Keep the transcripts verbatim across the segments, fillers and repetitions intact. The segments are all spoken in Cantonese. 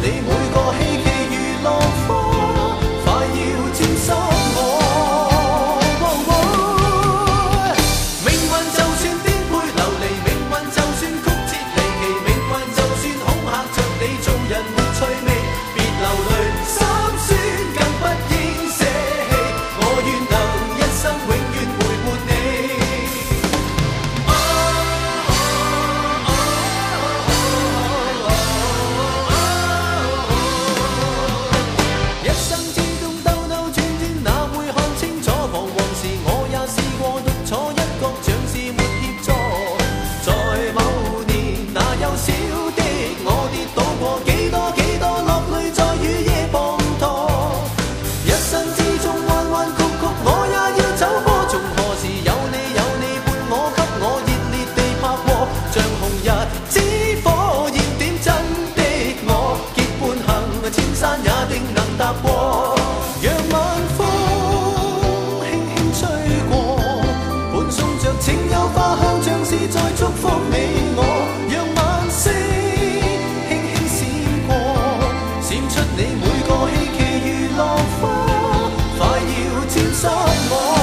你每個希冀如落花，快要沾濕我。命運就算顛沛流離，命運就算曲折離奇，命運就算恐嚇着你，做人沒趣味，別流淚，心酸更不應捨棄，我願能一生永遠陪伴你。一生之中兜兜轉轉，哪會看清楚彷徨時，我也試過獨坐一角，像是沒協助。在某年那幼小的我，跌倒過幾多幾多，落淚在雨夜滂沱。一生之中彎彎曲曲，我也要走過，從何時有你有你伴我，給我熱烈地拍和，像紅日之火焰點真的我，結伴行千山也定能踏過。讓晚風輕輕吹過，伴送着情有花香，像是在祝福你我。讓晚星輕輕閃過，閃出你每個希冀如落花，快要沾濕我。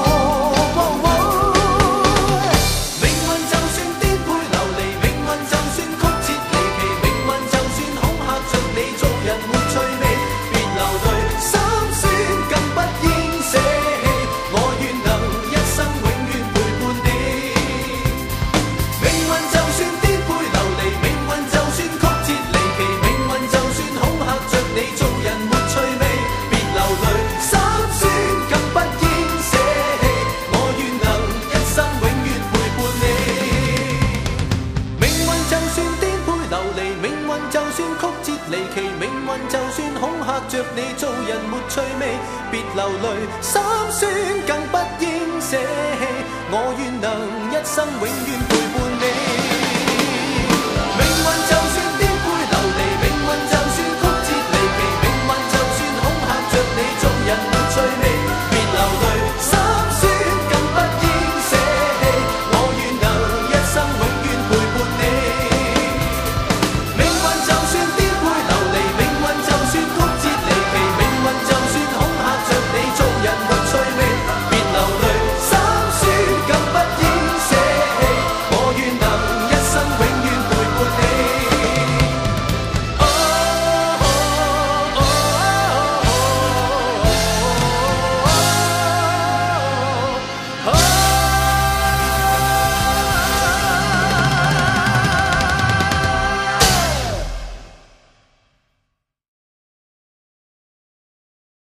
命運就算顛沛流離，命運就算曲折離奇，命運就算恐嚇着你，做人沒趣味，別流淚，心酸更不應捨棄，我願能一生永遠陪伴你。命運就算顛沛流離，命運就算曲折離奇，命運就算恐嚇着你，做人沒趣味，別流淚，心酸更不應捨棄，我願能一生永遠陪伴你。命運就算顛沛流離，命運就算曲折離奇，命運就算恐嚇着你，做人沒趣味，別流淚，心酸更不應捨棄，我願能一生永遠陪